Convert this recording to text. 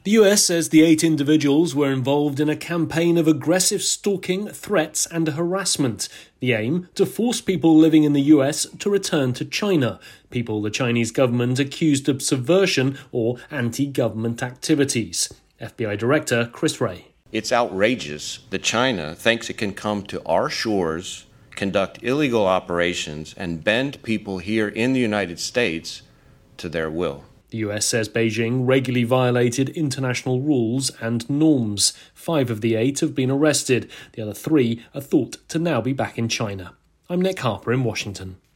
The US says the 8 individuals were involved in a campaign of aggressive stalking, threats and harassment. The aim? To force people living in the US to return to China, people the Chinese government accused of subversion or anti-government activities. FBI Director Chris Wray. It's outrageous that China thinks it can come to our shores, conduct illegal operations, and bend people here in the United States to their will. The US says Beijing regularly violated international rules and norms. 5 of the 8 have been arrested. The other 3 are thought to now be back in China. I'm Nick Harper in Washington.